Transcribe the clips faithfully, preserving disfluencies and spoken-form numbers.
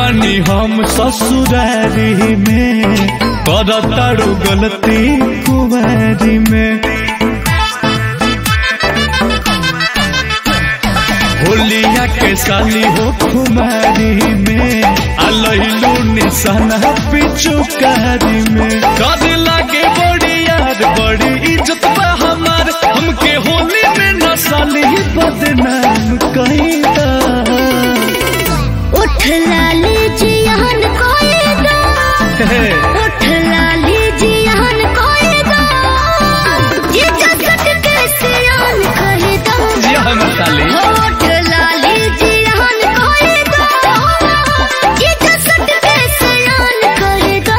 बानी हम ससुरारी में, करताड़ू गलती कुमारी में। होलिया के साली हो कुमारी में, अलैलू निशाना पिचुकारी में। कर लागे बड़ी यार बड़ी इज्जत बा हमार, हमके होली में न साली बदनाम कहिदा। उठ लाली जियान कोएगा, उठ लाली जियान कोएगा, ये जसत के सियान कहेगा। जियान साली उठ लाली जियान कोएगा, ये जसत के सियान कहेगा।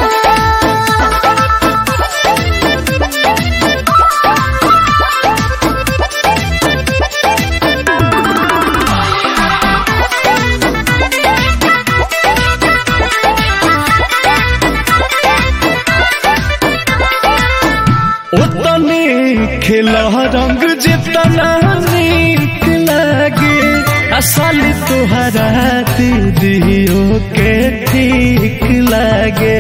उतने खिला रंग जितना नीक लगे, असल तुहरा दीदियों के ठीक लगे।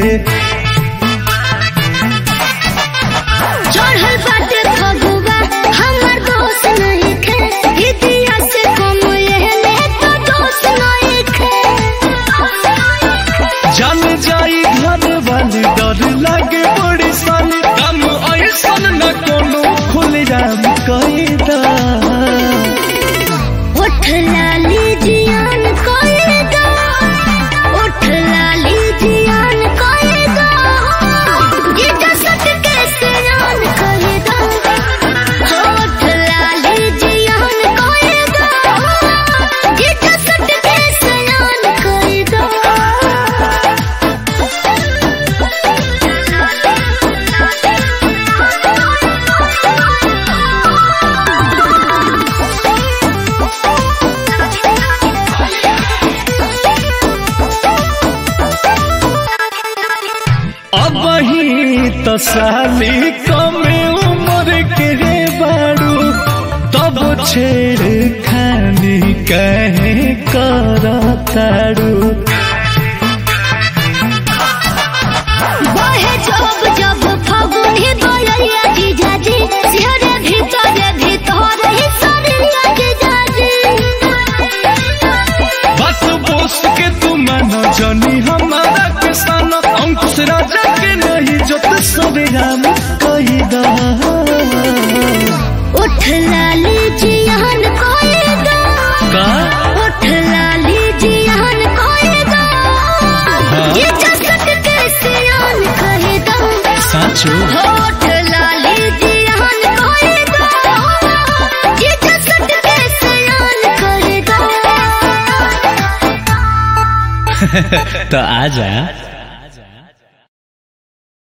चढ़ल बाटे फगुआ हमर दोस्त नहीं खे, दीदिया से कम लेले तो दोस्त नहीं खे। जान जाई घर वाली डर लगे बड़ी साली, कम ऐसन न कोनो खुल जाम कहिदा। उठ लाली जियान कोएगा, उठ लाली जियान कोएगा, ये जसत के सियान कहेगा। उठ लाली जियान कोएगा, ये जसत के सियान कहेगा। अब ही तो साली कमे उम्र के बाड़ू, तब छेड़ खानी कहे करताड़ू। बहे जब जब फगुनी बोलैया जीजाजी, सिहरे भीतर भीतर ही सरिया जीजाजी। बस बोस के तुम न जानी हमारा किसान, अंकुश राजा के नहीं जो सरेआम कहिदा। उठ लाली जियान कोएगा, का उठ लाली जियान कोएगा, ये जसत के सियान कहेगा। साचो उठ लाली जियान कोएगा, ये जसत के सियान कहेगा। तो आजा।